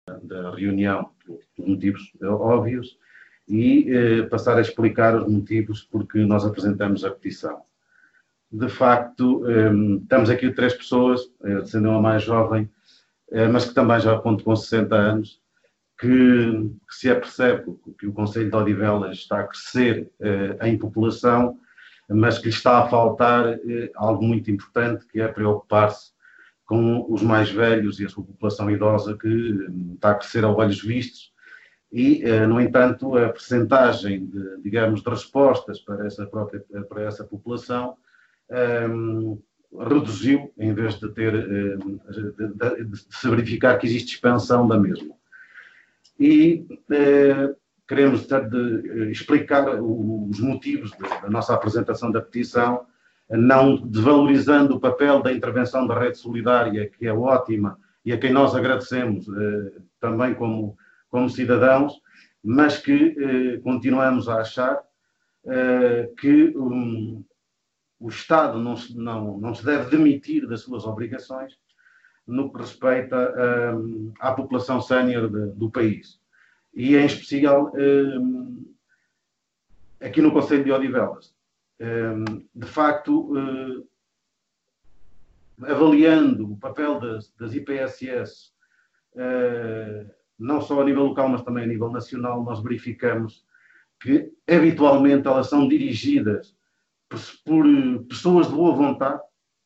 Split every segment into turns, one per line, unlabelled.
da reunião, por motivos óbvios, e passar a explicar os motivos porque nós apresentamos a petição. De facto, estamos aqui 3 pessoas, sendo uma mais jovem, mas que também já conto com 60 anos, que se apercebe que o Concelho de Odivelas está a crescer em população, mas que lhe está a faltar algo muito importante, que é preocupar-se com os mais velhos e a sua população idosa, que está a crescer a olhos vistos, e, no entanto, a percentagem de respostas para essa população reduziu, em vez de se verificar que existe expansão da mesma. E queremos explicar os motivos da nossa apresentação da petição, não desvalorizando o papel da intervenção da Rede Solidária, que é ótima, e a quem nós agradecemos também como cidadãos, mas que continuamos a achar que o Estado não se deve demitir das suas obrigações no que respeita à população sénior do país. E, em especial, aqui no Concelho de Odivelas. De facto, avaliando o papel das IPSS, não só a nível local, mas também a nível nacional, nós verificamos que, habitualmente, elas são dirigidas por pessoas de boa vontade,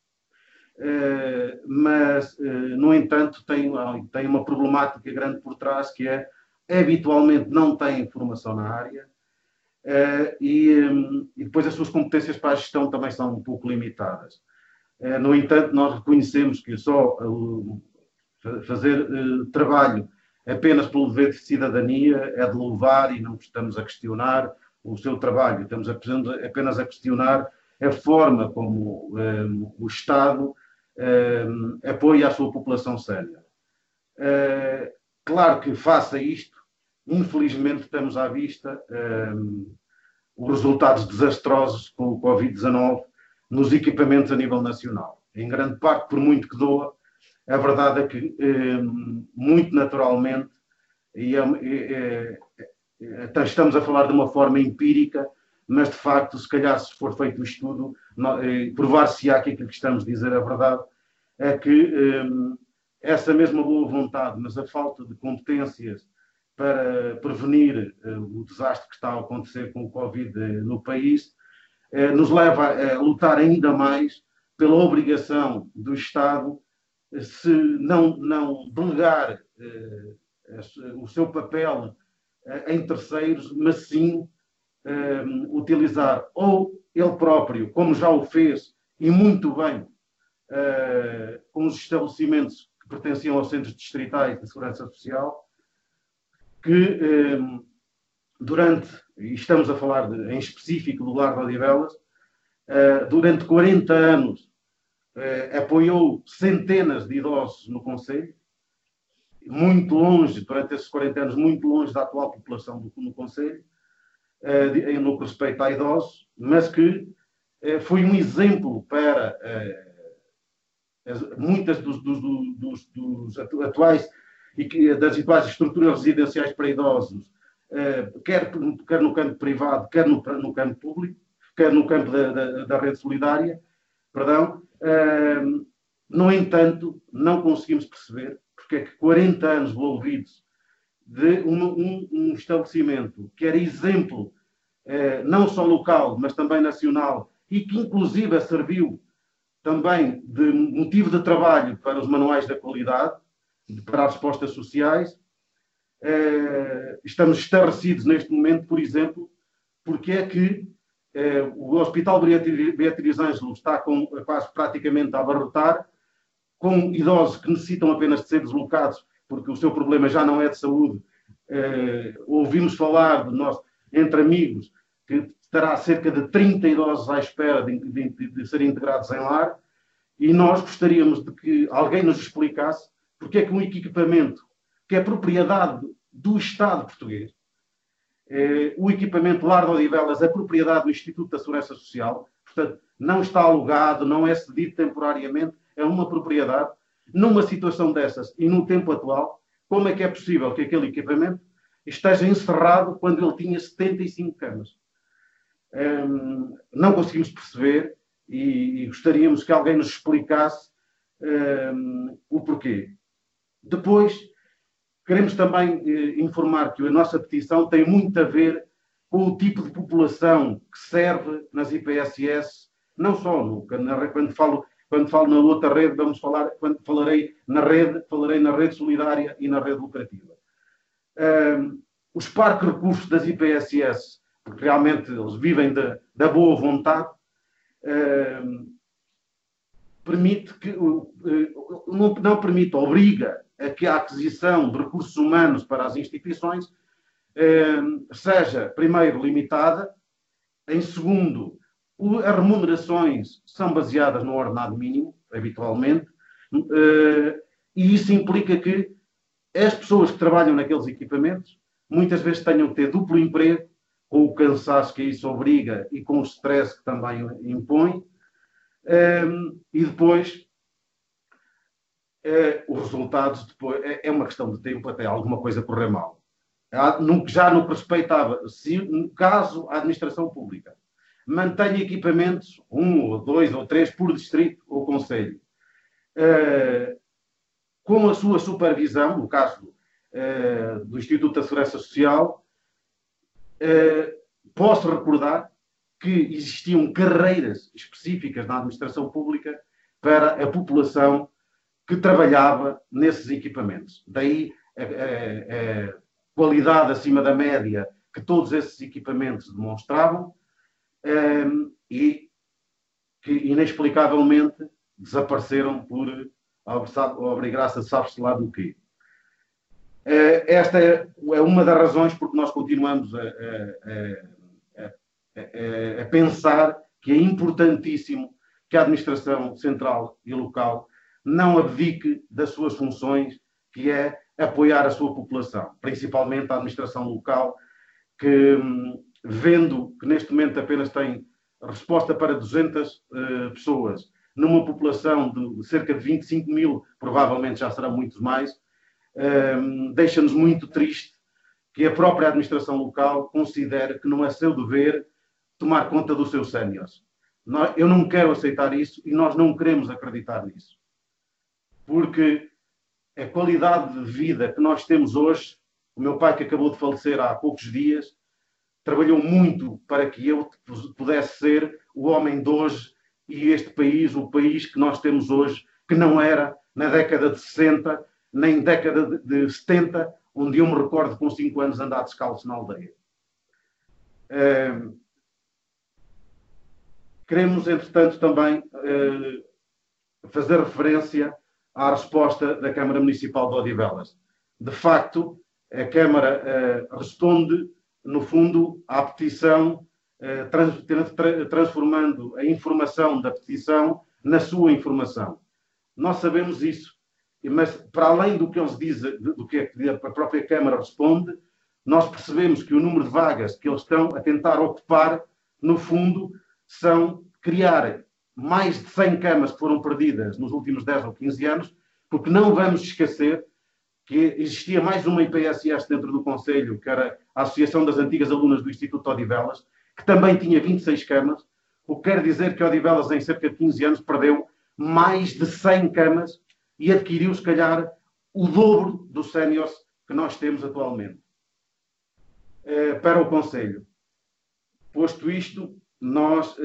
mas, no entanto, tem uma problemática grande por trás, que é, habitualmente, não têm formação na área, e depois as suas competências para a gestão também são um pouco limitadas. No entanto, nós reconhecemos que só fazer trabalho apenas pelo dever de cidadania é de louvar, e não estamos a questionar o seu trabalho, estamos apenas a questionar a forma como o Estado apoia a sua população sénior. Claro que, face a isto, infelizmente estamos à vista os resultados desastrosos com o Covid-19 nos equipamentos a nível nacional. Em grande parte, por muito que doa, a verdade é que, muito naturalmente, estamos a falar de uma forma empírica, mas de facto, se calhar, se for feito o estudo, provar-se-á que aquilo que estamos a dizer é verdade, é que essa mesma boa vontade, mas a falta de competências para prevenir o desastre que está a acontecer com o Covid no país, nos leva a lutar ainda mais pela obrigação do Estado, se não delegar o seu papel em terceiros, mas sim utilizar ou ele próprio, como já o fez, e muito bem, com os estabelecimentos que pertenciam aos centros distritais de segurança social, que e estamos a falar em específico do Lar de Odivelas, durante 40 anos apoiou centenas de idosos no Concelho, muito longe, durante esses 40 anos, muito longe da atual população no Concelho, no que respeita a idosos, mas que foi um exemplo para muitas das atuais estruturas residenciais para idosos, quer no campo privado, quer no campo público, quer no campo da rede solidária, perdão. No entanto, não conseguimos perceber porque é que 40 anos envolvidos de um estabelecimento que era exemplo, não só local, mas também nacional, e que inclusive serviu também de motivo de trabalho para os manuais da qualidade, para as respostas sociais. Estamos estarrecidos neste momento, por exemplo, porque é que o Hospital Beatriz Ângelo está quase praticamente a abarrotar, com idosos que necessitam apenas de ser deslocados, porque o seu problema já não é de saúde. Ouvimos falar de nós, entre amigos, que terá cerca de 30 idosos à espera de serem integrados em lar, e nós gostaríamos de que alguém nos explicasse porque é que um equipamento que é propriedade do Estado português, o equipamento Lar de Odivelas é propriedade do Instituto da Segurança Social, portanto, não está alugado, não é cedido temporariamente, é uma propriedade. Numa situação dessas e no tempo atual, como é que é possível que aquele equipamento esteja encerrado quando ele tinha 75 camas. Não conseguimos perceber e gostaríamos que alguém nos explicasse o porquê. Depois, queremos também informar que a nossa petição tem muito a ver com o tipo de população que serve nas IPSS, não só quando falo na outra rede, quando falarei na rede solidária e na rede lucrativa. Os parques recursos das IPSS, porque realmente eles vivem da boa vontade, obriga a que a aquisição de recursos humanos para as instituições seja, primeiro, limitada, em segundo, as remunerações são baseadas no ordenado mínimo, habitualmente, e isso implica que as pessoas que trabalham naqueles equipamentos muitas vezes tenham que ter duplo emprego, com o cansaço que isso obriga e com o stress que também impõe, e depois os resultados depois, é uma questão de tempo até alguma coisa correr mal. Já no que respeitava, se no caso a administração pública mantém equipamentos, 1 ou 2 ou 3 por distrito ou concelho, com a sua supervisão, no caso do Instituto da Segurança Social, posso recordar que existiam carreiras específicas na administração pública para a população que trabalhava nesses equipamentos. Daí a qualidade acima da média que todos esses equipamentos demonstravam e que inexplicavelmente desapareceram por obrigar-se a sabe-se lá do quê. Esta é uma das razões porque nós continuamos a pensar que é importantíssimo que a administração central e local não abdique das suas funções, que é apoiar a sua população, principalmente a administração local, que, vendo que neste momento apenas tem resposta para 200 pessoas, numa população de cerca de 25 mil, provavelmente já serão muitos mais, deixa-nos muito triste que a própria administração local considere que não é seu dever tomar conta dos seus séniores. Eu não quero aceitar isso e nós não queremos acreditar nisso. Porque a qualidade de vida que nós temos hoje, o meu pai, que acabou de falecer há poucos dias, trabalhou muito para que eu pudesse ser o homem de hoje e este país, o país que nós temos hoje, que não era na década de 60, nem década de 70, onde eu me recordo com 5 anos andar descalço na aldeia. Queremos, entretanto, também fazer referência à resposta da Câmara Municipal de Odivelas. De facto, a Câmara responde, no fundo, à petição, transformando a informação da petição na sua informação. Nós sabemos isso, mas para além do que eles dizem, do que a própria Câmara responde, nós percebemos que o número de vagas que eles estão a tentar ocupar, no fundo, são criar mais de 100 camas que foram perdidas nos últimos 10 ou 15 anos, porque não vamos esquecer que existia mais uma IPSS dentro do Conselho, que era a Associação das Antigas Alunas do Instituto Odivelas, que também tinha 26 camas, o que quer dizer que Odivelas, em cerca de 15 anos, perdeu mais de 100 camas e adquiriu, se calhar, o dobro dos séniores que nós temos atualmente para o Conselho. Posto isto, nós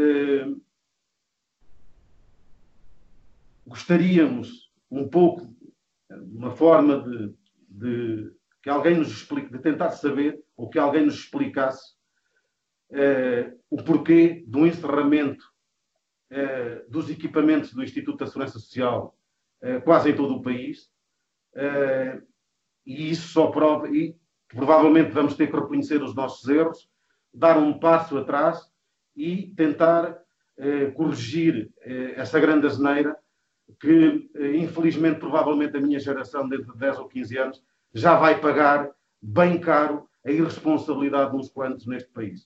gostaríamos um pouco, uma forma de que alguém nos explique, de tentar saber, ou que alguém nos explicasse o porquê do encerramento dos equipamentos do Instituto da Segurança Social quase em todo o país, e isso só prova, e provavelmente vamos ter que reconhecer os nossos erros, dar um passo atrás e tentar corrigir essa grande asneira que, infelizmente, provavelmente a minha geração, dentro de 10 ou 15 anos, já vai pagar bem caro a irresponsabilidade de uns quantos neste país.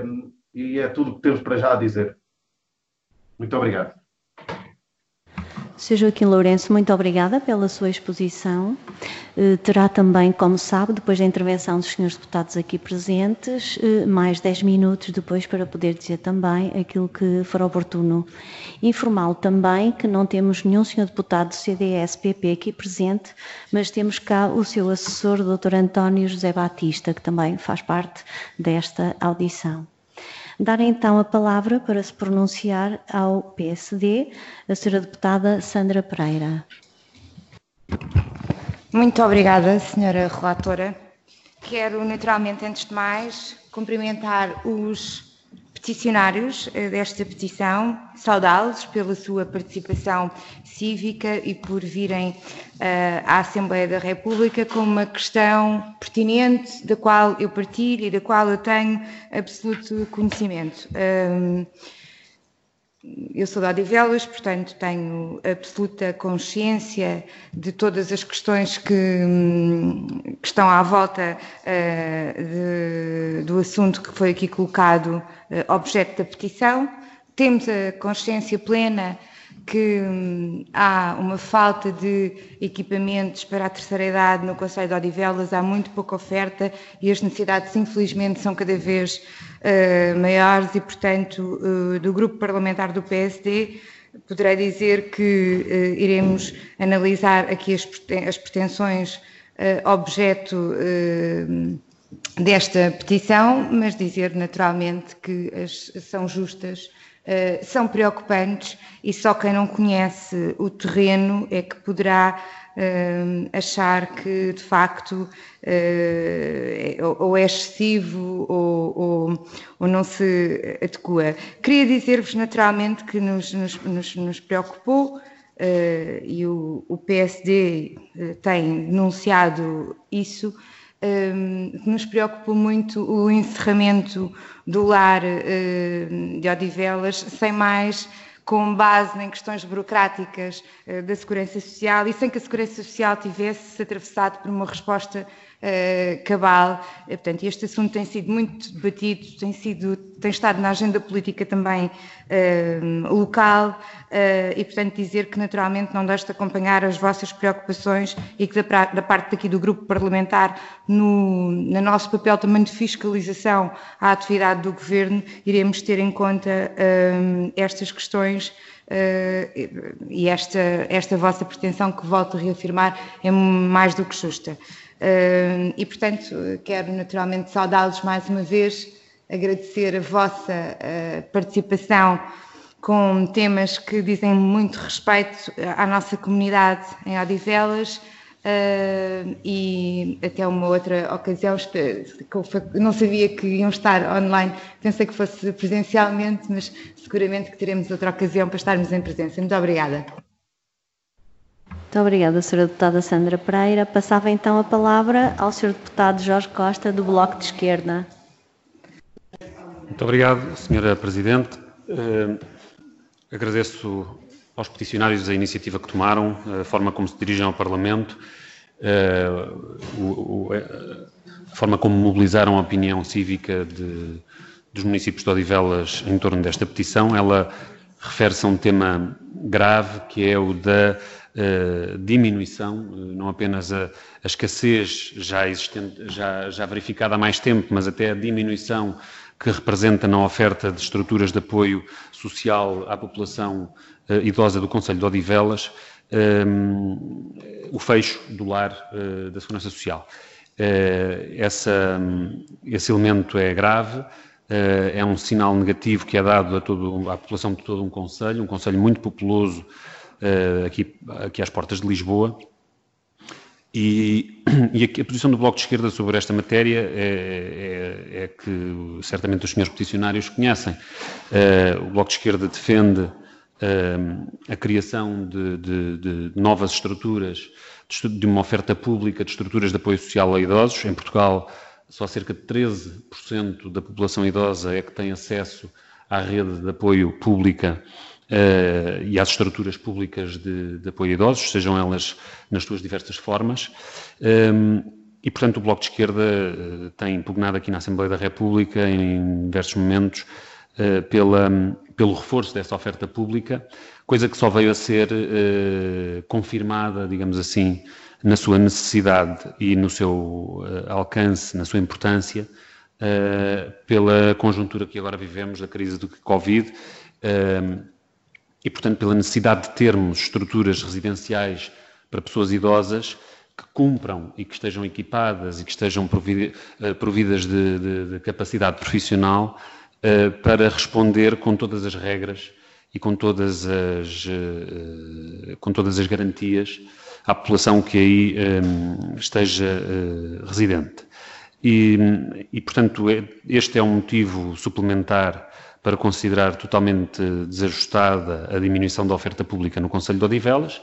E é tudo o que temos para já a dizer. Muito obrigado.
Sr. Joaquim Lourenço, muito obrigada pela sua exposição. Terá também, como sabe, depois da intervenção dos senhores deputados aqui presentes, mais 10 minutos depois para poder dizer também aquilo que for oportuno. Informá-lo também que não temos nenhum senhor deputado do CDS-PP aqui presente, mas temos cá o seu assessor, o Dr. António José Batista, que também faz parte desta audição. Dar então a palavra para se pronunciar ao PSD, a Sra. Deputada Sandra Pereira.
Muito obrigada, Sra. Relatora. Quero, naturalmente, antes de mais, cumprimentar os peticionários desta petição, saudá-los pela sua participação cívica e por virem à Assembleia da República com uma questão pertinente da qual eu partilho e da qual eu tenho absoluto conhecimento. Eu sou de Odivelas, portanto tenho absoluta consciência de todas as questões que estão à volta do assunto que foi aqui colocado, objeto da petição. Temos a consciência plena que há uma falta de equipamentos para a terceira idade no Concelho de Odivelas, há muito pouca oferta e as necessidades, infelizmente, são cada vez maiores e, portanto, do Grupo Parlamentar do PSD, poderei dizer que iremos analisar aqui as pretensões objeto desta petição, mas dizer naturalmente que são justas, são preocupantes e só quem não conhece o terreno é que poderá achar que de facto ou é excessivo ou não se adequa. Queria dizer-vos naturalmente que nos preocupou e o PSD tem denunciado isso. Nos preocupou muito o encerramento do lar de Odivelas, sem mais, com base em questões burocráticas da Segurança Social e sem que a Segurança Social tivesse atravessado por uma resposta cabal. Portanto, este assunto tem sido muito debatido, tem estado na agenda política também local e, portanto, dizer que naturalmente não deixo de acompanhar as vossas preocupações e que da parte daqui do grupo parlamentar, no nosso papel também de fiscalização à atividade do Governo, iremos ter em conta estas questões e esta vossa pretensão, que volto a reafirmar, é mais do que justa. E, portanto, quero naturalmente saudá-los mais uma vez, agradecer a vossa participação com temas que dizem muito respeito à nossa comunidade em Odivelas e até uma outra ocasião, não sabia que iam estar online, pensei que fosse presencialmente, mas seguramente que teremos outra ocasião para estarmos em presença. Muito obrigada.
Muito obrigada, Sra. Deputada Sandra Pereira. Passava então a palavra ao Sr. Deputado Jorge Costa, do Bloco de Esquerda.
Muito obrigado, Sra. Presidente. Agradeço aos peticionários a iniciativa que tomaram, a forma como se dirigem ao Parlamento, a forma como mobilizaram a opinião cívica dos municípios de Odivelas em torno desta petição. Ela refere-se a um tema grave, que é o da diminuição, não apenas a escassez já existente, já verificada há mais tempo, mas até a diminuição que representa na oferta de estruturas de apoio social à população idosa do Concelho de Odivelas, o fecho do lar da Segurança Social. Esse elemento é grave, é um sinal negativo que é dado à população de todo um concelho muito populoso, aqui às portas de Lisboa, e a posição do Bloco de Esquerda sobre esta matéria é que certamente os senhores peticionários conhecem. O Bloco de Esquerda defende a criação de novas estruturas, de uma oferta pública de estruturas de apoio social a idosos. Em Portugal, só cerca de 13% da população idosa é que tem acesso à rede de apoio pública e às estruturas públicas de apoio a idosos, sejam elas nas suas diversas formas. E, portanto, o Bloco de Esquerda tem impugnado aqui na Assembleia da República, em diversos momentos, pelo reforço dessa oferta pública, coisa que só veio a ser confirmada, digamos assim, na sua necessidade e no seu alcance, na sua importância, pela conjuntura que agora vivemos, da crise do Covid, e, portanto, pela necessidade de termos estruturas residenciais para pessoas idosas que cumpram e que estejam equipadas e que estejam providas de capacidade profissional para responder com todas as regras e com todas as garantias à população que aí esteja residente. E, portanto, este é um motivo suplementar para considerar totalmente desajustada a diminuição da oferta pública no Concelho de Odivelas,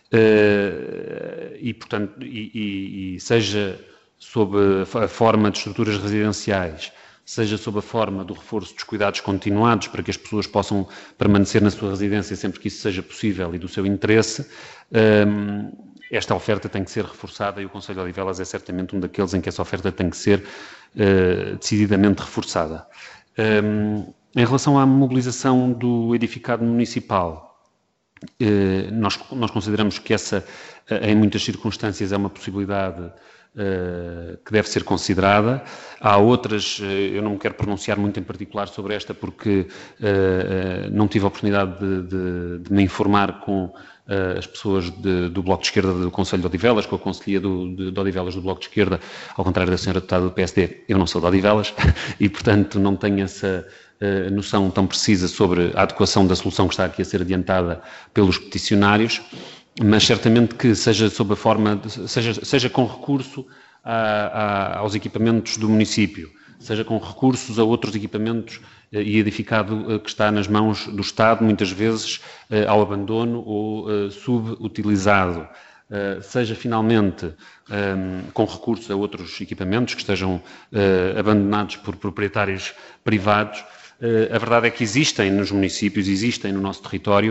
e, portanto, seja sob a forma de estruturas residenciais, seja sob a forma do reforço dos cuidados continuados para que as pessoas possam permanecer na sua residência sempre que isso seja possível e do seu interesse, esta oferta tem que ser reforçada e o Concelho de Odivelas é certamente um daqueles em que essa oferta tem que ser decididamente reforçada. Em relação à mobilização do edificado municipal, nós consideramos que essa, em muitas circunstâncias, é uma possibilidade que deve ser considerada. Há outras, eu não me quero pronunciar muito em particular sobre esta porque não tive a oportunidade de me informar com as pessoas do Bloco de Esquerda do Concelho de Odivelas, com a Conselhia de Odivelas do Bloco de Esquerda, ao contrário da senhora deputada do PSD, eu não sou de Odivelas e, portanto, não tenho essa noção tão precisa sobre a adequação da solução que está aqui a ser adiantada pelos peticionários, mas certamente que seja sob a forma, seja com recurso aos equipamentos do município, seja com recursos a outros equipamentos e edificado que está nas mãos do Estado, muitas vezes ao abandono ou subutilizado, seja finalmente com recurso a outros equipamentos que estejam abandonados por proprietários privados. A verdade é que existem nos municípios, existem no nosso território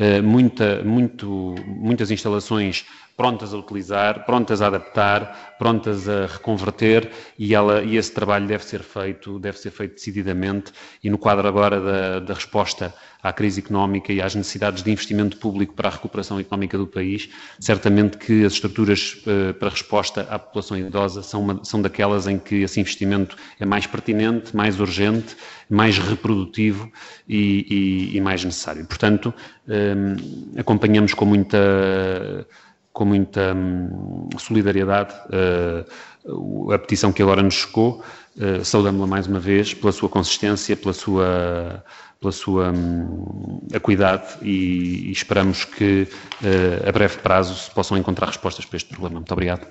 muitas instalações prontas a utilizar, prontas a adaptar, prontas a reconverter e esse trabalho deve ser feito decididamente e no quadro agora da resposta à crise económica e às necessidades de investimento público para a recuperação económica do país, certamente que as estruturas para resposta à população idosa são daquelas em que esse investimento é mais pertinente, mais urgente, mais reprodutivo e mais necessário. Portanto, acompanhamos com muita solidariedade a petição que agora nos chegou, saudamos-la mais uma vez pela sua consistência, pela sua acuidade e esperamos que a breve prazo se possam encontrar respostas para este problema. Muito obrigado.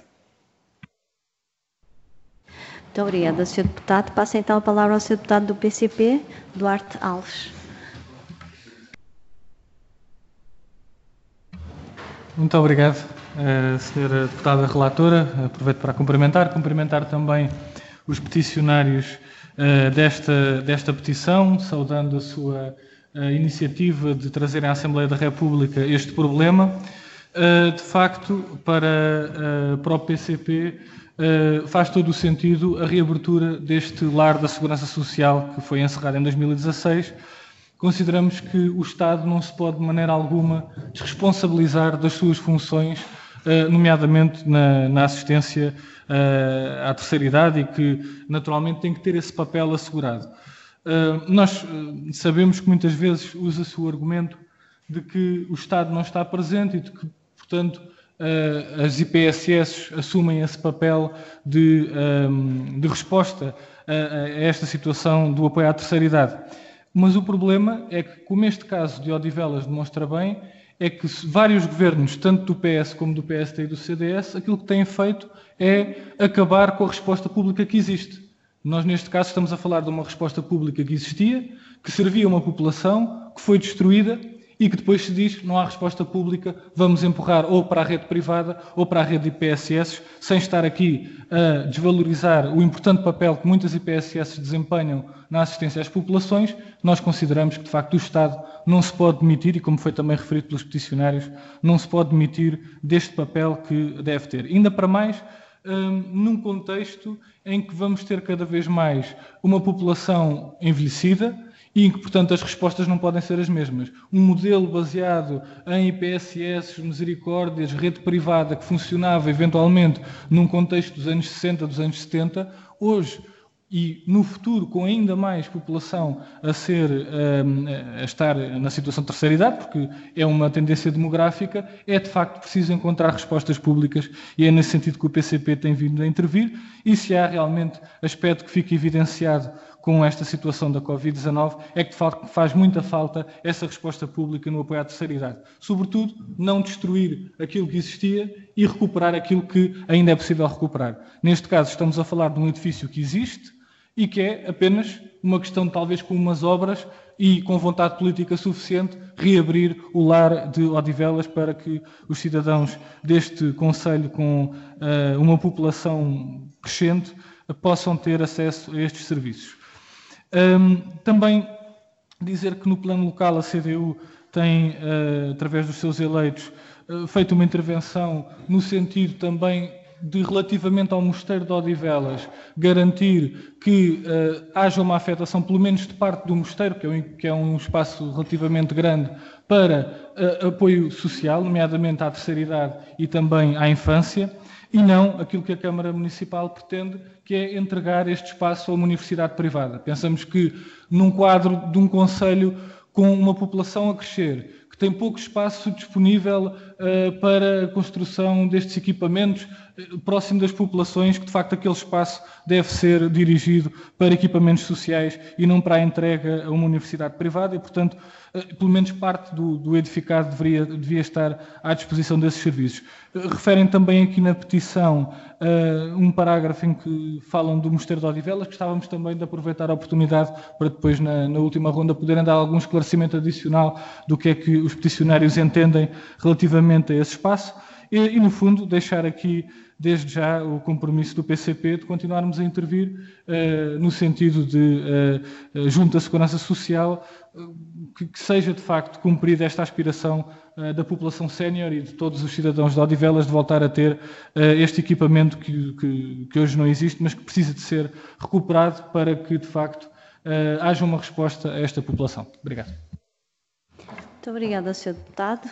Muito obrigada, Sr. Deputado. Passo então a palavra ao Sr. Deputado do PCP, Duarte Alves.
Muito obrigado, Sra. Deputada Relatora. Aproveito para cumprimentar também os peticionários desta petição, saudando a sua iniciativa de trazerem à Assembleia da República este problema. De facto, para o PCP, faz todo o sentido a reabertura deste lar da Segurança Social que foi encerrado em 2016. Consideramos que o Estado não se pode, de maneira alguma, desresponsabilizar das suas funções, nomeadamente na assistência à terceira idade e que, naturalmente, tem que ter esse papel assegurado. Nós sabemos que muitas vezes usa-se o argumento de que o Estado não está presente e de que, portanto, as IPSS assumem esse papel de resposta a esta situação do apoio à terceira idade. Mas o problema é que, como este caso de Odivelas demonstra bem, é que vários governos, tanto do PS como do PSD e do CDS, aquilo que têm feito é acabar com a resposta pública que existe. Nós, neste caso, estamos a falar de uma resposta pública que existia, que servia a uma população, que foi destruída e que depois se diz não há resposta pública, vamos empurrar ou para a rede privada ou para a rede de IPSS, sem estar aqui a desvalorizar o importante papel que muitas IPSS desempenham na assistência às populações. Nós consideramos que, de facto, o Estado não se pode demitir, e como foi também referido pelos peticionários, não se pode demitir deste papel que deve ter. Ainda para mais, num contexto em que vamos ter cada vez mais uma população envelhecida e que, portanto, as respostas não podem ser as mesmas. Um modelo baseado em IPSS, misericórdias, rede privada, que funcionava eventualmente num contexto dos anos 60, dos anos 70, hoje e no futuro, com ainda mais população a estar na situação de terceira idade, porque é uma tendência demográfica, é de facto preciso encontrar respostas públicas e é nesse sentido que o PCP tem vindo a intervir, e se há realmente aspecto que fica evidenciado com esta situação da Covid-19, é que de facto faz muita falta essa resposta pública no apoio à terceira idade. Sobretudo, não destruir aquilo que existia e recuperar aquilo que ainda é possível recuperar. Neste caso, estamos a falar de um edifício que existe e que é apenas uma questão, talvez com umas obras e com vontade política suficiente, reabrir o lar de Odivelas para que os cidadãos deste concelho, com uma população crescente, possam ter acesso a estes serviços. Também dizer que no plano local a CDU tem, através dos seus eleitos, feito uma intervenção no sentido também de, relativamente ao Mosteiro de Odivelas, garantir que haja uma afetação, pelo menos de parte do Mosteiro, que é um espaço relativamente grande, para apoio social, nomeadamente à terceira idade e também à infância, e não aquilo que a Câmara Municipal pretende, que é entregar este espaço a uma universidade privada. Pensamos que, num quadro de um concelho com uma população a crescer, que tem pouco espaço disponível para a construção destes equipamentos, próximo das populações, que de facto aquele espaço deve ser dirigido para equipamentos sociais e não para a entrega a uma universidade privada e, portanto, pelo menos parte do edificado devia estar à disposição desses serviços. Referem também aqui na petição um parágrafo em que falam do Mosteiro de Odivelas, que gostávamos também de aproveitar a oportunidade para depois, na última ronda, poderem dar algum esclarecimento adicional do que é que os peticionários entendem relativamente a esse espaço e no fundo, deixar aqui, desde já, o compromisso do PCP de continuarmos a intervir no sentido de, junto à Segurança Social, que seja, de facto, cumprida esta aspiração da população sénior e de todos os cidadãos de Odivelas de voltar a ter este equipamento que hoje não existe, mas que precisa de ser recuperado para que, de facto, haja uma resposta a esta população. Obrigado.
Muito obrigada, Sr. Deputado.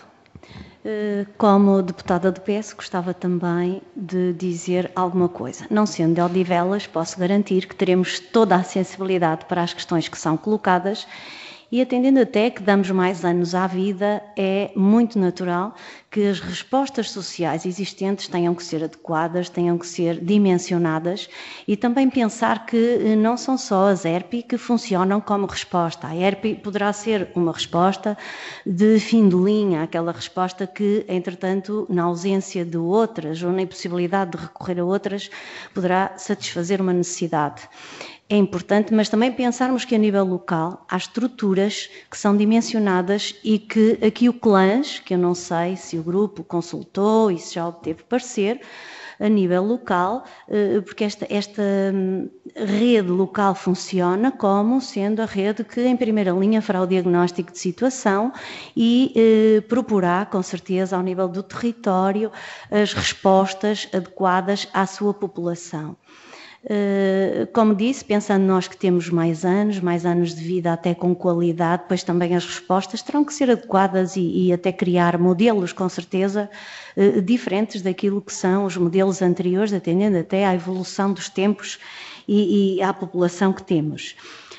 Como deputada do PS, gostava também de dizer alguma coisa. Não sendo de Odivelas, posso garantir que teremos toda a sensibilidade para as questões que são colocadas e, atendendo até que damos mais anos à vida, é muito natural que as respostas sociais existentes tenham que ser adequadas, tenham que ser dimensionadas e também pensar que não são só as ERP que funcionam como resposta. A ERP poderá ser uma resposta de fim de linha, aquela resposta que, entretanto, na ausência de outras ou na impossibilidade de recorrer a outras, poderá satisfazer uma necessidade. É importante, mas também pensarmos que a nível local há estruturas que são dimensionadas e que aqui o CLANS, que eu não sei se o grupo consultou e se já obteve parecer, a nível local, porque esta rede local funciona como sendo a rede que em primeira linha fará o diagnóstico de situação e proporá, com certeza, ao nível do território, as respostas adequadas à sua população. Como disse, pensando nós que temos mais anos de vida até com qualidade, depois também as respostas terão que ser adequadas e até criar modelos, com certeza, diferentes daquilo que são os modelos anteriores, atendendo até à evolução dos tempos e à população que temos.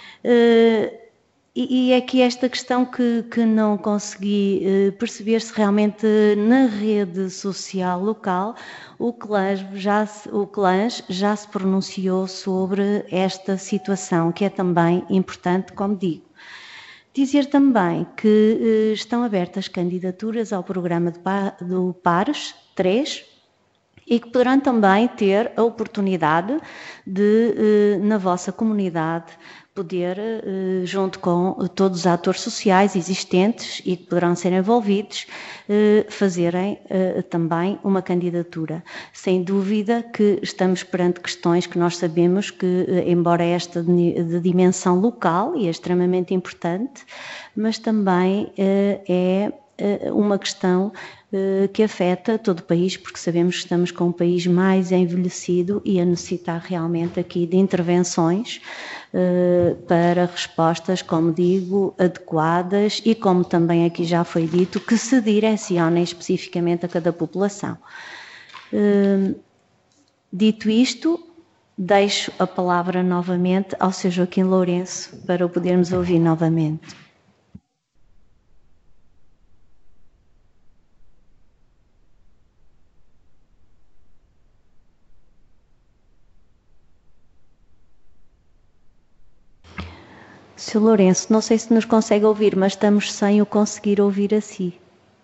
E é aqui esta questão que não consegui perceber se realmente na rede social local o CLANS já se pronunciou sobre esta situação, que é também importante, como digo. Dizer também que estão abertas candidaturas ao programa do PARES 3 e que poderão também ter a oportunidade de, na vossa comunidade, poder, junto com todos os atores sociais existentes e que poderão ser envolvidos, fazerem também uma candidatura. Sem dúvida que estamos perante questões que nós sabemos que, embora esta de dimensão local e é extremamente importante, mas também é uma questão que afeta todo o país, porque sabemos que estamos com um país mais envelhecido e a necessitar realmente aqui de intervenções para respostas, como digo, adequadas e, como também aqui já foi dito, que se direcionem especificamente a cada população. Dito isto, deixo a palavra novamente ao Sr. Joaquim Lourenço para o podermos ouvir novamente. Sr. Lourenço, não sei se nos consegue ouvir, mas estamos sem o conseguir ouvir a si.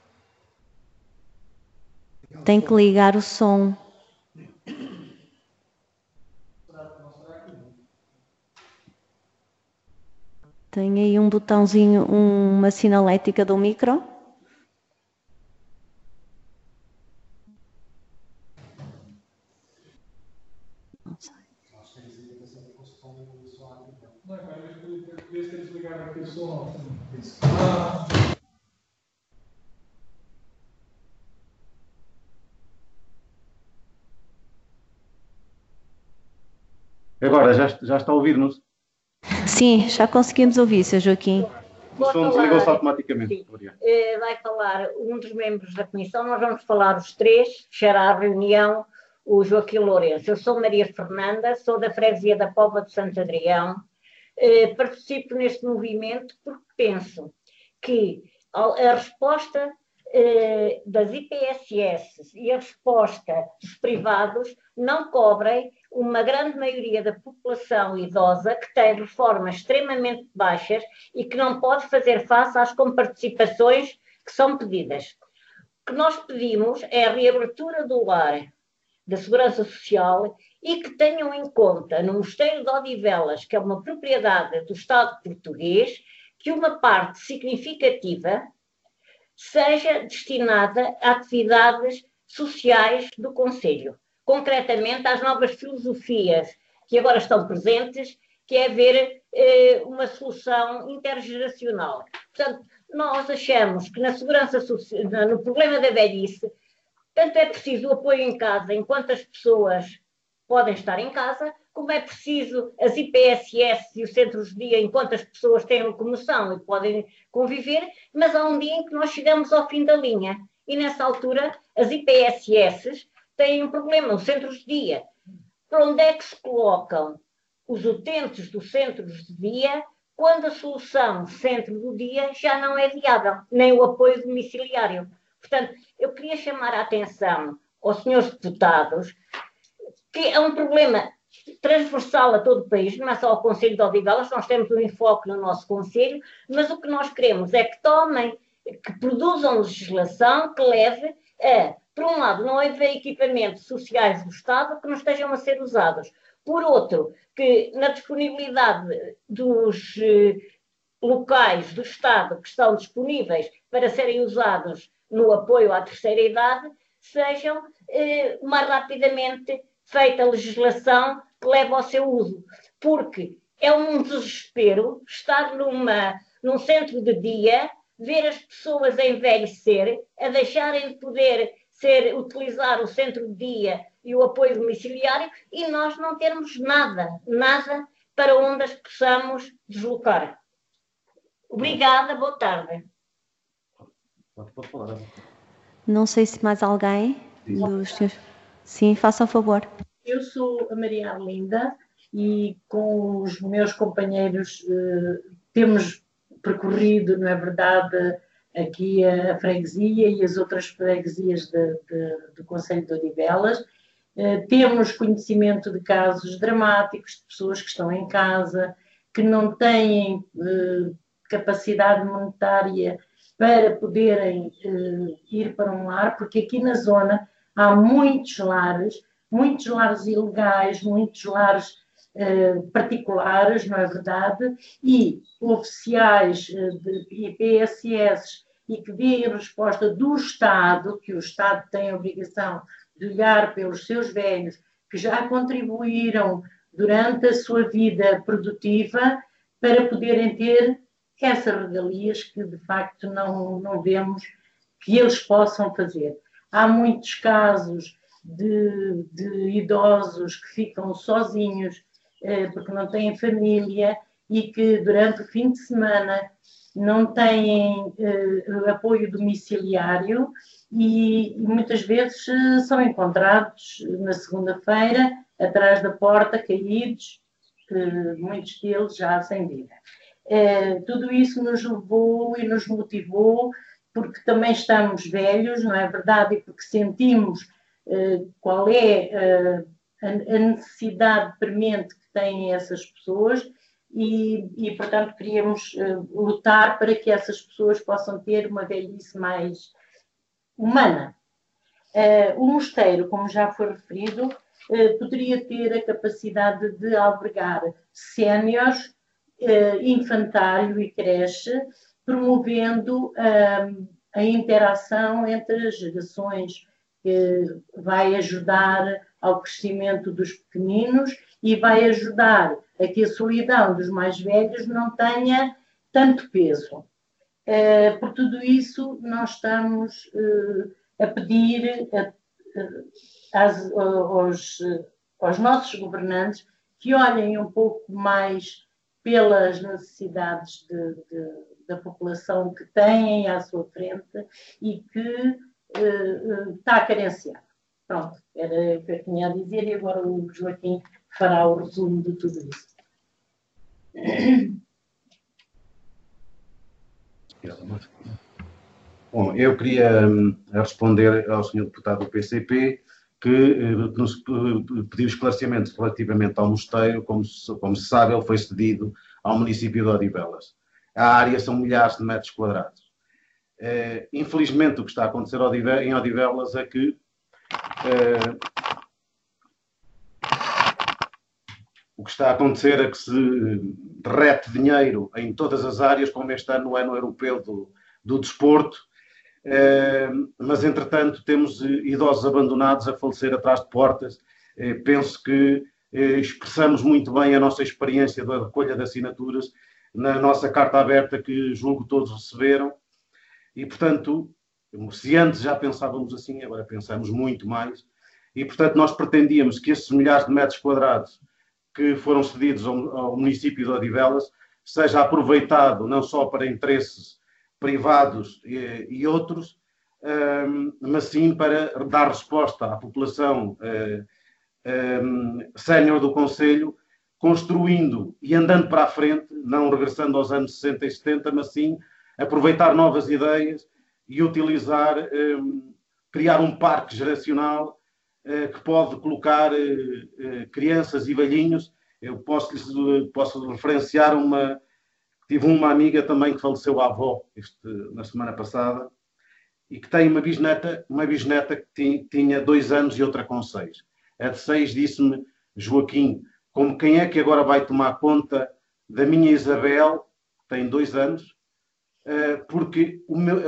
Tem que ligar o som. Tem aí um botãozinho, uma sinalética do micro? Não sei.
Agora, já está a ouvir-nos?
Sim, já conseguimos ouvir, Sr. Joaquim.
O som desligou-se automaticamente.
Vai falar um dos membros da comissão, nós vamos falar os três, fechará a reunião o Joaquim Lourenço. Eu sou Maria Fernanda, sou da freguesia da Póvoa de Santo Adrião, participo neste movimento porque penso que a resposta das IPSS e a resposta dos privados não cobrem uma grande maioria da população idosa que tem reformas extremamente baixas e que não pode fazer face às comparticipações que são pedidas. O que nós pedimos é a reabertura do lar da Segurança Social e que tenham em conta no Mosteiro de Odivelas, que é uma propriedade do Estado português, que uma parte significativa seja destinada a atividades sociais do Conselho, concretamente às novas filosofias que agora estão presentes, que é haver uma solução intergeracional. Portanto, nós achamos que na segurança social, no problema da velhice, tanto é preciso o apoio em casa, enquanto as pessoas podem estar em casa, como é preciso as IPSS e os centros de dia, enquanto as pessoas têm locomoção e podem conviver, mas há um dia em que nós chegamos ao fim da linha. E nessa altura, as IPSS têm um problema, os centros de dia. Para onde é que se colocam os utentes dos centros de dia quando a solução centro do dia já não é viável, nem o apoio domiciliário? Portanto, eu queria chamar a atenção aos senhores deputados que é um problema transversal a todo o país, não é só ao Conselho de Odivelas, nós temos um enfoque no nosso Conselho, mas o que nós queremos é que tomem, que produzam legislação que leve a, por um lado, não haver equipamentos sociais do Estado que não estejam a ser usados. Por outro, que na disponibilidade dos locais do Estado que estão disponíveis para serem usados no apoio à terceira idade, sejam mais rapidamente feita a legislação que leva ao seu uso. Porque é um desespero estar num centro de dia, ver as pessoas a envelhecer, a deixarem de poder utilizar o centro de dia e o apoio domiciliário e nós não termos nada para onde as possamos deslocar. Obrigada, boa tarde.
Pode falar.
Não sei se mais alguém dos senhores... Sim, faça o favor.
Eu sou a Maria Arlinda e com os meus companheiros temos percorrido, não é verdade, aqui a freguesia e as outras freguesias do Concelho de Odivelas. Temos conhecimento de casos dramáticos de pessoas que estão em casa, que não têm capacidade monetária para poderem ir para um lar, porque aqui na zona há muitos lares ilegais, muitos lares particulares, não é verdade? E oficiais de IPSS e que deem resposta do Estado, que o Estado tem a obrigação de olhar pelos seus velhos, que já contribuíram durante a sua vida produtiva para poderem ter essas regalias que de facto não vemos que eles possam fazer. Há muitos casos de idosos que ficam sozinhos porque não têm família e que durante o fim de semana não têm apoio domiciliário e muitas vezes são encontrados na segunda-feira atrás da porta, caídos, muitos deles já sem vida. Tudo isso nos levou e nos motivou, porque também estamos velhos, não é verdade? E porque sentimos qual é a necessidade premente que têm essas pessoas e, portanto, queríamos lutar para que essas pessoas possam ter uma velhice mais humana. O mosteiro, como já foi referido, poderia ter a capacidade de albergar séniores, infantário e creche, promovendo a interação entre as gerações, que vai ajudar ao crescimento dos pequeninos e vai ajudar a que a solidão dos mais velhos não tenha tanto peso. Por tudo isso, nós estamos a pedir aos nossos governantes que olhem um pouco mais pelas necessidades da população que têm à sua frente e que está carenciada. Pronto, era o que eu tinha a dizer e agora o Joaquim fará o resumo de tudo isso.
Bom, eu queria responder ao Sr. Deputado do PCP que nos pediu esclarecimentos relativamente ao mosteiro. Como se sabe, ele foi cedido ao município de Odivelas. A área são milhares de metros quadrados. Infelizmente, o que está a acontecer em Odivelas é que se derrete dinheiro em todas as áreas, como este ano, o ano europeu do desporto, mas, entretanto, temos idosos abandonados a falecer atrás de portas. Penso que expressamos muito bem a nossa experiência da recolha de assinaturas na nossa carta aberta, que julgo todos receberam, e, portanto, se antes já pensávamos assim, agora pensamos muito mais, e, portanto, nós pretendíamos que esses milhares de metros quadrados que foram cedidos ao município de Odivelas seja aproveitado não só para interesses privados e outros, mas sim para dar resposta à população sénior do concelho, construindo e andando para a frente, não regressando aos anos 60 e 70, mas sim aproveitar novas ideias e utilizar, criar um parque geracional que pode colocar crianças e velhinhos. Eu posso referenciar tive uma amiga também que faleceu, a avó, na semana passada, e que tem uma bisneta que tinha 2 anos e outra com 6. A de 6 disse-me: Joaquim, como quem é que agora vai tomar conta da minha Isabel, que tem 2 anos, porque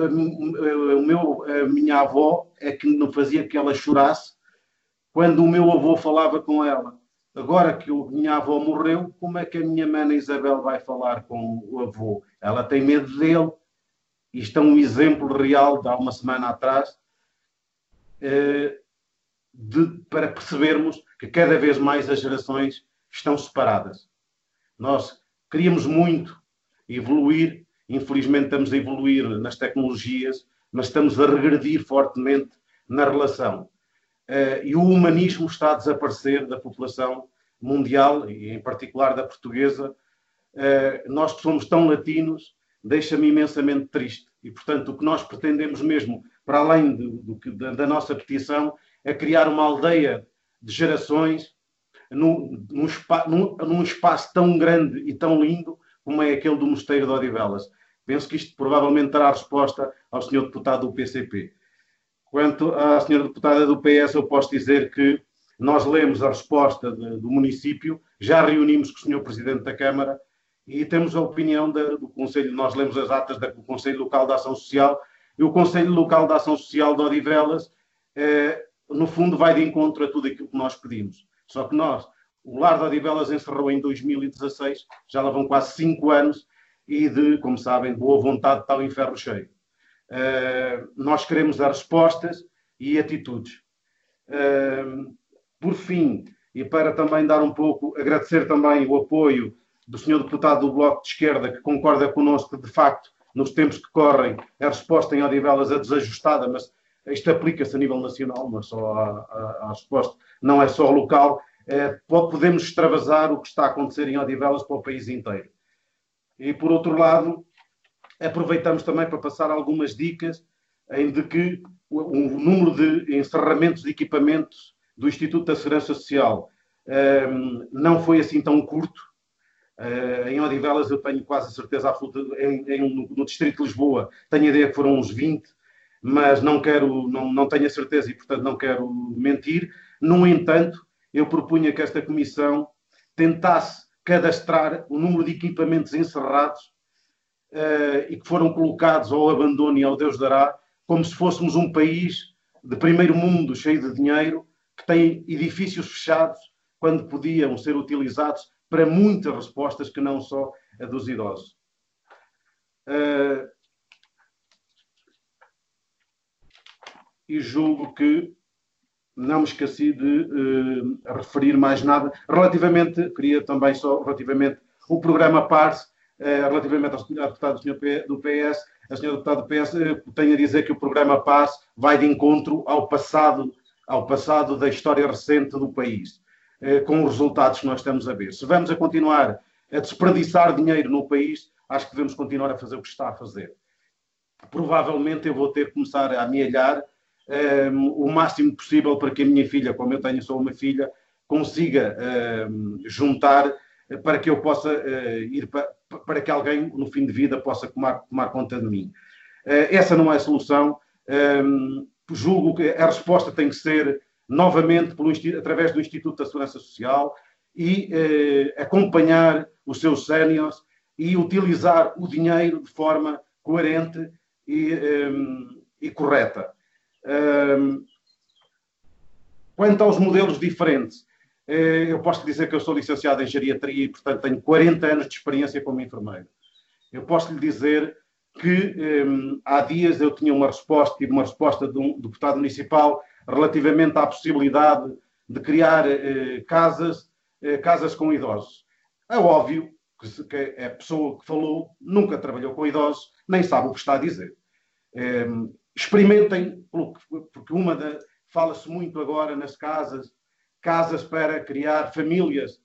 a minha avó é que não fazia que ela chorasse quando o meu avô falava com ela. Agora que a minha avó morreu, como é que a minha mana Isabel vai falar com o avô? Ela tem medo dele. Isto é um exemplo real de há uma semana atrás, para percebermos que cada vez mais as gerações estão separadas. Nós queríamos muito evoluir, infelizmente estamos a evoluir nas tecnologias, mas estamos a regredir fortemente na relação. E o humanismo está a desaparecer da população mundial, e em particular da portuguesa. Nós que somos tão latinos, deixa-me imensamente triste. E, portanto, o que nós pretendemos mesmo, para além da nossa petição, é criar uma aldeia de gerações num espaço tão grande e tão lindo como é aquele do Mosteiro de Odivelas. Penso que isto provavelmente dará resposta ao Sr. Deputado do PCP. Quanto à Sra. Deputada do PS, eu posso dizer que nós lemos a resposta do município, já reunimos com o Sr. Presidente da Câmara e temos a opinião do Conselho. Nós lemos as atas do Conselho Local de Ação Social, e o Conselho Local de Ação Social de Odivelas, no fundo, vai de encontro a tudo aquilo que nós pedimos. Só que o Lar de Odivelas encerrou em 2016, já lá vão quase 5 anos, e como sabem, de boa vontade está o inferno cheio. Nós queremos dar respostas e atitudes. Por fim, e para também dar um pouco, agradecer também o apoio do Sr. Deputado do Bloco de Esquerda, que concorda connosco que, de facto, nos tempos que correm, a resposta em Odivelas é desajustada, mas isto aplica-se a nível nacional, não é só à resposta, não é só local. Podemos extravasar o que está a acontecer em Odivelas para o país inteiro. E, por outro lado, aproveitamos também para passar algumas dicas de que o número de encerramentos de equipamentos do Instituto da Segurança Social não foi assim tão curto. Em Odivelas eu tenho quase certeza absoluta, no Distrito de Lisboa tenho a ideia que foram uns 20, mas não tenho a certeza e, portanto, não quero mentir. No entanto, eu propunha que esta comissão tentasse cadastrar o número de equipamentos encerrados e que foram colocados ao abandono e ao Deus dará, como se fôssemos um país de primeiro mundo, cheio de dinheiro, que tem edifícios fechados, quando podiam ser utilizados para muitas respostas que não só a dos idosos. E julgo que não me esqueci de referir mais nada. Queria também só, relativamente ao programa PARS, relativamente ao deputado do PS, a senhora deputada do PS tem a dizer que o programa PARS vai de encontro ao passado da história recente do país, com os resultados que nós estamos a ver. Se vamos a continuar a desperdiçar dinheiro no país, acho que devemos continuar a fazer o que está a fazer. Provavelmente eu vou ter que começar a amealhar o máximo possível para que a minha filha, como eu tenho só uma filha, consiga juntar para que eu possa para que alguém no fim de vida possa tomar conta de mim. Essa não é a solução. Julgo que a resposta tem que ser novamente através do Instituto da Segurança Social e acompanhar os seus séniores e utilizar o dinheiro de forma coerente e correta. Quanto aos modelos diferentes, eu posso lhe dizer que eu sou licenciado em geriatria e, portanto, tenho 40 anos de experiência como enfermeiro. Eu posso lhe dizer que há dias eu tive uma resposta de um deputado municipal relativamente à possibilidade de criar casas com idosos. É óbvio que a pessoa que falou nunca trabalhou com idosos, nem sabe o que está a dizer. Experimentem, porque fala-se muito agora nas casas para criar famílias.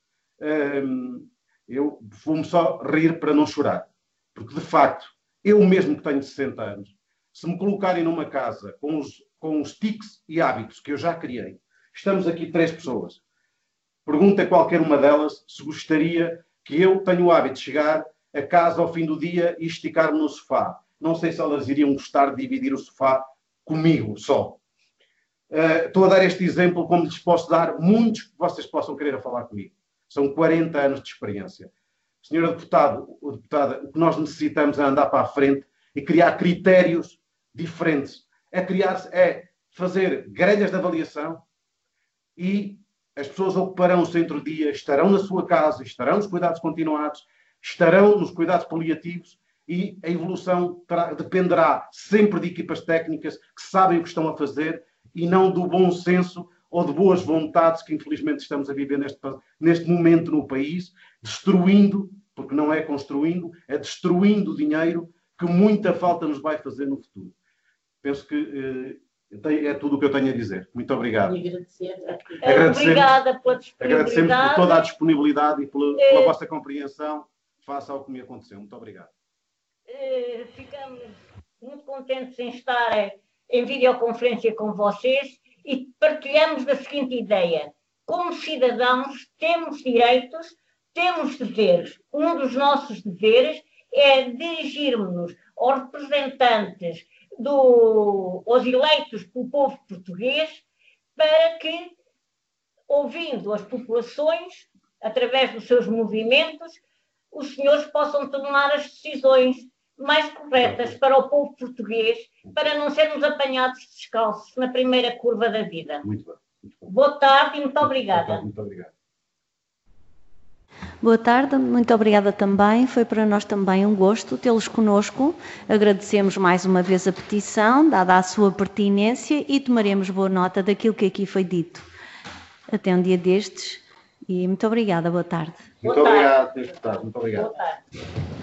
Eu vou-me só rir para não chorar, porque de facto, eu mesmo que tenho 60 anos, se me colocarem numa casa com os tiques e hábitos que eu já criei, estamos aqui 3 pessoas, pergunta a qualquer uma delas se gostaria que eu tenha o hábito de chegar a casa ao fim do dia e esticar-me no sofá. Não sei se elas iriam gostar de dividir o sofá comigo só. Estou a dar este exemplo como lhes posso dar muitos que vocês possam querer falar comigo. São 40 anos de experiência. Senhora deputada, o que nós necessitamos é andar para a frente e criar critérios diferentes. É fazer grelhas de avaliação e as pessoas ocuparão o centro-dia, estarão na sua casa, estarão nos cuidados continuados, estarão nos cuidados paliativos e a evolução dependerá sempre de equipas técnicas que sabem o que estão a fazer e não do bom senso ou de boas vontades que infelizmente estamos a viver neste momento no país, destruindo, porque não é construindo, é destruindo o dinheiro que muita falta nos vai fazer no futuro. Penso que é tudo o que eu tenho a dizer. Muito obrigado.
Obrigada pela disponibilidade.
Agradecemos por toda a disponibilidade e pela vossa compreensão face ao que me aconteceu. Muito obrigado.
Ficamos muito contentes em estar em videoconferência com vocês e partilhamos da seguinte ideia. Como cidadãos, temos direitos, temos deveres. Um dos nossos deveres é dirigirmos-nos aos representantes, aos eleitos pelo povo português, para que, ouvindo as populações, através dos seus movimentos, os senhores possam tomar as decisões mais corretas para o povo português, para não sermos apanhados descalços na primeira curva da vida.
Muito bem.
Boa tarde e muito obrigada.
Muito obrigado.
Boa tarde, muito obrigada também. Foi para nós também um gosto tê-los connosco. Agradecemos mais uma vez a petição, dada a sua pertinência, e tomaremos boa nota daquilo que aqui foi dito. Até um dia destes, e muito obrigada. Boa tarde.
Muito obrigado, deputado. Muito obrigado.
Boa tarde.